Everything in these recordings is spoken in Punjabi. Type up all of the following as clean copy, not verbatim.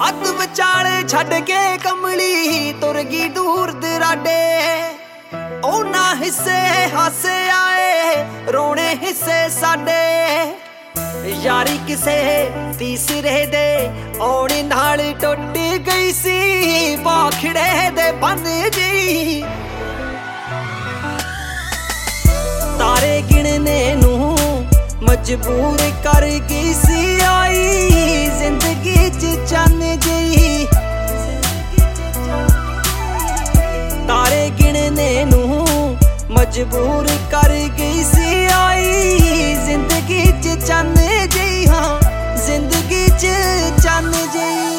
ਅੱਧ ਵਿਚਾਲੇ ਛੱਡ ਕੇ ਕਮਲੀ ਤੁਰ ਗਈ ਦੂਰ ਦਰਾਡੇ। ਉਹਨਾਂ ਹਿੱਸੇ ਹਾਸੇ ਆਏ ਰੋਣੇ ਹਿੱਸੇ ਸਾਡੇ। ਯਾਰੀ ਕਿਸੇ ਤੀਸਰੇ ਦੇ ਆਉਣੇ ਨਾਲ ਟੁੱਟ ਗਈ ਸੀ ਬਾਖੜੇ ਦੇ ਬੰਨ ਜੀ। ਤਾਰੇ ਗਿਣਨੇ ਨੂੰ ਮਜਬੂਰ ਕਰ ਗਈ ਸੀ ਆਈ ਜ਼ਿੰਦਗੀ ਚ ਚੰਨ ਜਿਹੀ। ਤਾਰੇ ਗਿਣਨੇ ਨੂੰ ਮਜਬੂਰ ਕਰ ਗਈ ਸੀ ਆਈ ਜ਼ਿੰਦਗੀ ਚ ਚੰਨ ਜਿਹੀ। ਹਾਂ ਜ਼ਿੰਦਗੀ ਚ ਚੰਨ ਜਿਹੀ।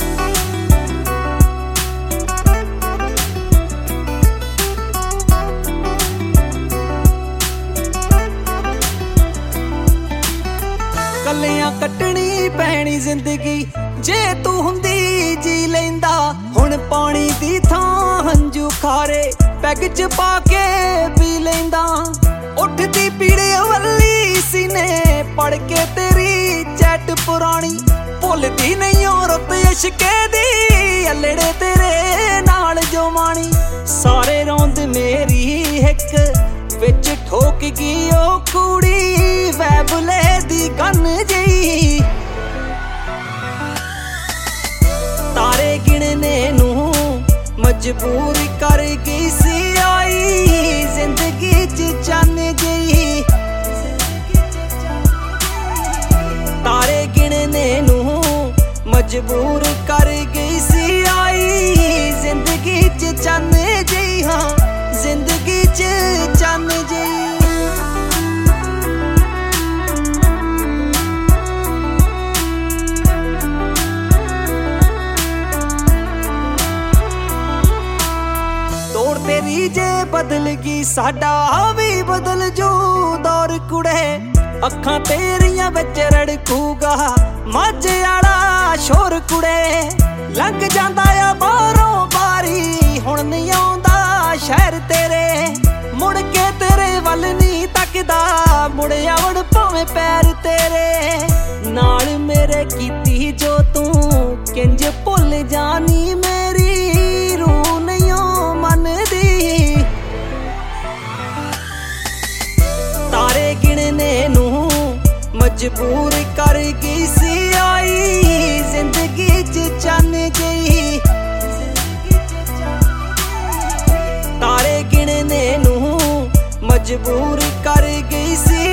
ਕੱਲਿਆਂ ਕੱਟਣੀ ਪੈਣੀ ਜ਼ਿੰਦਗੀ ਜੇ ਤੂੰ ਹੁੰਦੀ ਜੀ ਲੈਂਦਾ। ਹੁਣ ਪਾਣੀ ਦੀ ਥਾਂ ਹੰਝੂ ਖਾਰੇ ਪੈਗ ਚ ਪਾ ਕੇ ਪੀ ਲੈਂਦਾ। ਉੱਠਦੀ ਪੀੜੇ ਵੱਲੀ ਸੀਨੇ ਪੜ ਕੇ ਤੇਰੀ ਚੈਟ ਪੁਰਾਣੀ। ਭੁੱਲਦੀ ਨਹੀਂ ਓ ਰੁੱਤ ਇਸ਼ਕੇ ਦੀ ਅਲੜੇ ਤੇਰੇ ਨਾਲ ਜੋ ਮਾਣੀ। ਸਾਰੇ ਰੌਂਦ ਮੇਰੀ ਹਿੱਕ ਵਿੱਚ ਠੋਕ ਗਈ ਓ ਕੁੜੀ ਵੈਬਲੇ ਦੀ ਕੰਨ ਜਿਹੀ। ਤਾਰੇ ਗਿਣਨੇ ਨੂੰ ਮਜਬੂਰ ਕਰ ਗਈ ਸੀ ਆਈ ਜ਼ਿੰਦਗੀ ਚ ਚੰਨ ਜਿਹੀ। ਤਾਰੇ ਗਿਣਨੇ ਨੂੰ ਮਜਬੂਰ ਕਰ ਗਈ ਸੀ ਆਈ ਜ਼ਿੰਦਗੀ ਚ ਚੰਨ ਜਿਹੀ। ਹਾਂ ਜ਼ਿੰਦਗੀ ਚ ਚੰਨ ਜਿਹੀ। ਤੇਰੀ ਜੇ ਬਦਲ ਗਈ ਸਾਡਾ ਵੀ ਬਦਲ ਜੂ ਦੌਰ ਕੁੜੇ। ਅੱਖਾਂ ਤੇਰੀਆਂ ਵਿੱਚ ਰੜਕੂਗਾ ਮਾਝੇ ਵਾਲਾ ਸ਼ੋਰ ਕੁੜੇ। ਲੰਘ ਜਾਂਦਾ ਆ ਬਾਹਰੋਂ ਬਾਰੀ ਹੁਣ ਨਹੀਂ ਆਉਂਦਾ ਸ਼ਹਿਰ ਤੇਰੇ। ਮੁੜ ਕੇ ਤੇਰੇ ਵੱਲ ਨਹੀਂ ਤੱਕਦਾ ਮੁੜ ਆਵਣ ਭਾਵੇਂ ਪੈਰ ਤੇਰੇ। ਨਾਲ ਮੇਰੇ ਕੀਤੀ ਜੋ ਤੂੰ ਕਿੰਜ ਭੁੱਲ ਜਾਨੀ ਮੇਰੀ ਰੂਹ ਨਹੀਂ ਮੰਨਦੀ। ਤਾਰੇ ਗਿਣਨੇ ਨੂੰ ਮਜਬੂਰ ਕਰ ਗਈ ਸੀ ਆਈ ਜ਼ਿੰਦਗੀ ਚ ਚੰਨ ਜਿਹੀ। ਤਾਰੇ ਗਿਣਨੇ ਨੂੰ ਮਜਬੂਰ ਕਰ ਗਈ ਸੀ